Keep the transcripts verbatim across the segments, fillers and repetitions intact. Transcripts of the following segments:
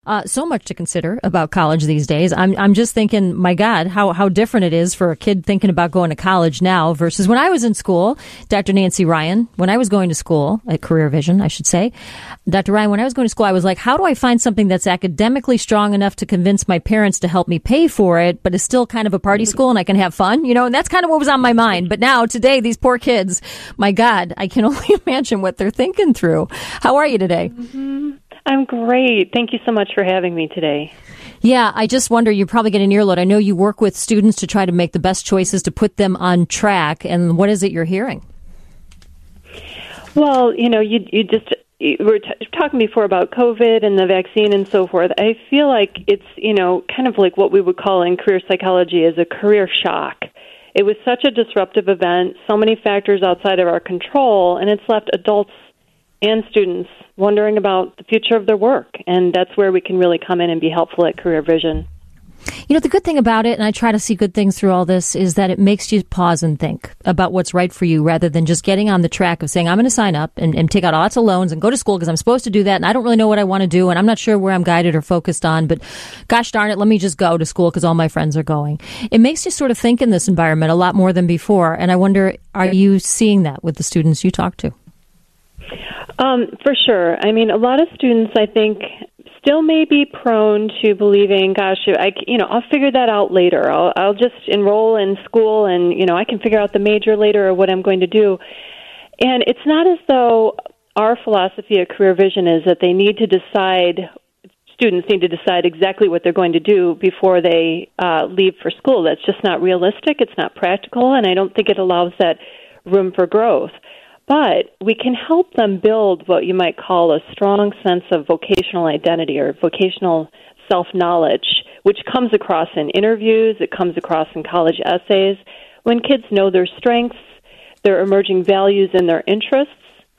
Uh, so much to consider about college these days. I'm I'm just thinking, my God, how, how different it is for a kid thinking about going to college now versus when I was in school. Doctor Nancy Ryan, when I was going to school at Career Vision, I should say. Doctor Ryan, when I was going to school, I was like, how do I find something that's academically strong enough to convince my parents to help me pay for it, but is still kind of a party school and I can have fun? You know, and that's kind of what was on my mind. But now, today, these poor kids, my God, I can only imagine what they're thinking through. How are you today? Mm-hmm. I'm great. Thank you so much for having me today. Yeah, I just wonder, you probably get an earload. I know you work with students to try to make the best choices to put them on track. And what is it you're hearing? Well, you know, you you just we were t- talking before about COVID and the vaccine and so forth. I feel like it's, you know, kind of like what we would call in career psychology as a career shock. It was such a disruptive event, so many factors outside of our control, and it's left adults and students wondering about the future of their work. And that's where we can really come in and be helpful at Career Vision. You know, the good thing about it, and I try to see good things through all this, is that it makes you pause and think about what's right for you rather than just getting on the track of saying, I'm going to sign up and, and take out lots of loans and go to school because I'm supposed to do that and I don't really know what I want to do and I'm not sure where I'm guided or focused on, but gosh darn it, let me just go to school because all my friends are going. It makes you sort of think in this environment a lot more than before. And I wonder, are you seeing that with the students you talk to? Um, for sure. I mean, a lot of students, I think, still may be prone to believing, gosh, I, you know, I'll figure that out later. I'll, I'll just enroll in school and, you know, I can figure out the major later or what I'm going to do. And it's not as though our philosophy at Career Vision is that they need to decide, students need to decide exactly what they're going to do before they uh, leave for school. That's just not realistic. It's not practical, and I don't think it allows that room for growth. But we can help them build what you might call a strong sense of vocational identity or vocational self-knowledge, which comes across in interviews, it comes across in college essays. When kids know their strengths, their emerging values, and their interests,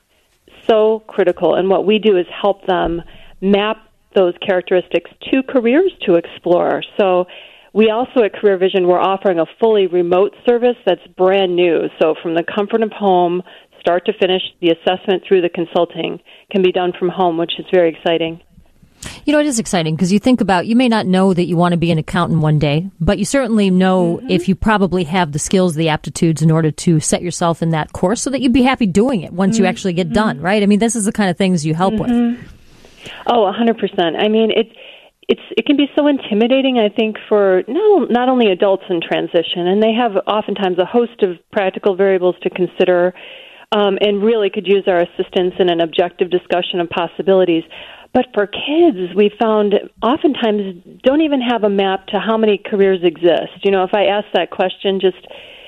so critical. And what we do is help them map those characteristics to careers to explore. So we also at Career Vision, we're offering a fully remote service that's brand new. So from the comfort of home, start to finish, the assessment through the consulting can be done from home, which is very exciting. You know, it is exciting because you think about, you may not know that you want to be an accountant one day, but you certainly know mm-hmm. if you probably have the skills, the aptitudes in order to set yourself in that course so that you'd be happy doing it once mm-hmm. you actually get done, right? I mean, this is the kind of things you help mm-hmm. with. Oh, one hundred percent. I mean, it, it's, it can be so intimidating, I think, for not, not only adults in transition, and they have oftentimes a host of practical variables to consider. Um, and really could use our assistance in an objective discussion of possibilities. But for kids, we found oftentimes don't even have a map to how many careers exist. You know, if I ask that question just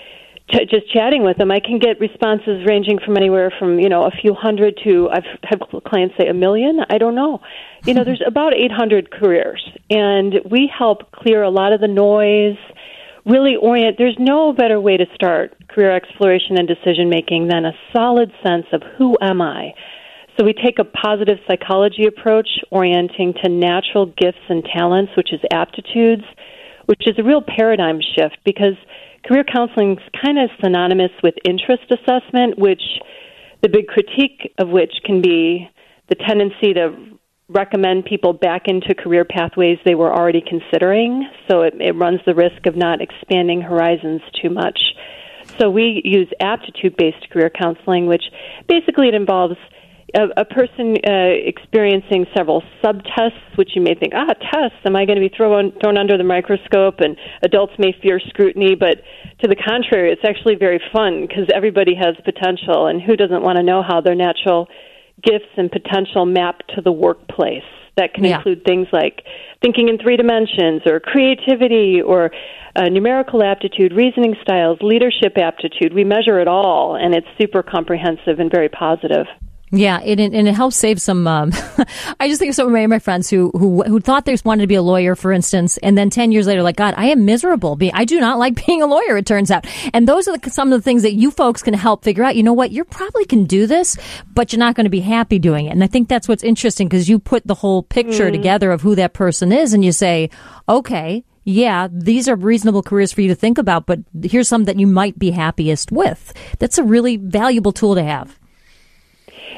t- just chatting with them, I can get responses ranging from anywhere from, you know, a few hundred to, I've had clients say a million. I don't know. You know, there's about eight hundred careers. And we help clear a lot of the noise, really orient. There's no better way to start career exploration and decision-making than a solid sense of who am I? So we take a positive psychology approach, orienting to natural gifts and talents, which is aptitudes, which is a real paradigm shift because career counseling is kind of synonymous with interest assessment, which the big critique of which can be the tendency to recommend people back into career pathways they were already considering. So it, it runs the risk of not expanding horizons too much. So we use aptitude-based career counseling, which basically it involves a, a person uh, experiencing several subtests, which you may think, ah, tests, am I going to be thrown, thrown under the microscope? And adults may fear scrutiny, but to the contrary, it's actually very fun because everybody has potential, and who doesn't want to know how their natural gifts and potential map to the workplace? That can yeah. include things like thinking in three dimensions or creativity or uh, numerical aptitude, reasoning styles, leadership aptitude. We measure it all, and it's super comprehensive and very positive. Yeah, it, and it helps save some. Um, I just think of so many of my friends who who who thought they wanted to be a lawyer, for instance, and then ten years later, like, God, I am miserable. I do not like being a lawyer. It turns out, and those are the, some of the things that you folks can help figure out. You know what? You probably can do this, but you're not going to be happy doing it. And I think that's what's interesting because you put the whole picture mm. together of who that person is, and you say, okay, yeah, these are reasonable careers for you to think about, but here's some that you might be happiest with. That's a really valuable tool to have.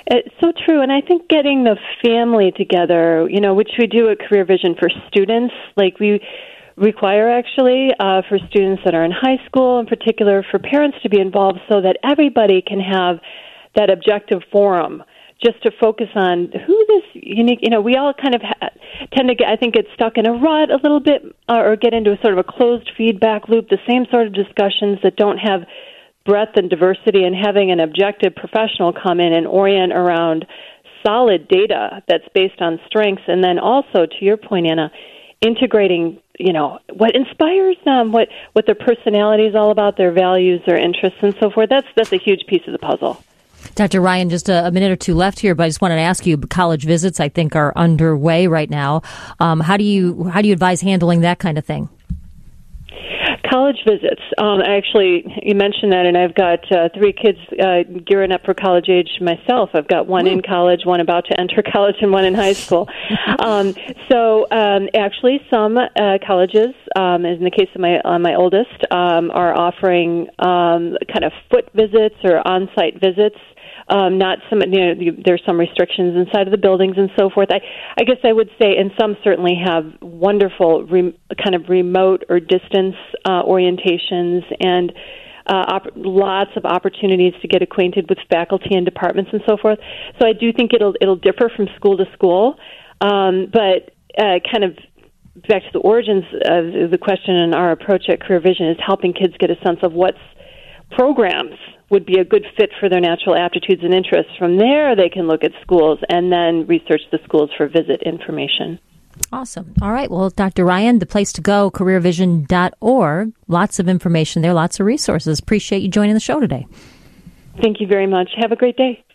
It's so true. And I think getting the family together, you know, which we do at Career Vision for students, like we require actually uh, for students that are in high school, in particular for parents to be involved so that everybody can have that objective forum just to focus on who this unique, you know, we all kind of ha- tend to get, I think, get stuck in a rut a little bit uh, or get into a sort of a closed feedback loop, the same sort of discussions that don't have breadth and diversity, and having an objective professional come in and orient around solid data that's based on strengths. And then also, to your point, Anna, integrating, you know, what inspires them, what, what their personality is all about, their values, their interests, and so forth. That's, that's a huge piece of the puzzle. Doctor Ryan, just a, a minute or two left here, but I just wanted to ask you, college visits, I think, are underway right now. Um, how do you how do you advise handling that kind of thing? College visits. Um, actually, you mentioned that, and I've got uh, three kids uh, gearing up for college age myself. I've got one Ooh. in college, one about to enter college, and one in high school. um, so, um, actually, some uh, colleges, um, in the case of my uh, my oldest, um, are offering um, kind of foot visits or on-site visits. Um, not some, you know, there's some restrictions inside of the buildings and so forth. I, I guess I would say, and some certainly have wonderful re, kind of remote or distance uh, orientations and uh, op- lots of opportunities to get acquainted with faculty and departments and so forth. So I do think it'll it'll differ from school to school, um, but uh, kind of back to the origins of the question and our approach at Career Vision is helping kids get a sense of what's programs would be a good fit for their natural aptitudes and interests. From there, they can look at schools and then research the schools for visit information. Awesome. All right. Well, Doctor Ryan, the place to go, career vision dot org. Lots of information there, lots of resources. Appreciate you joining the show today. Thank you very much. Have a great day.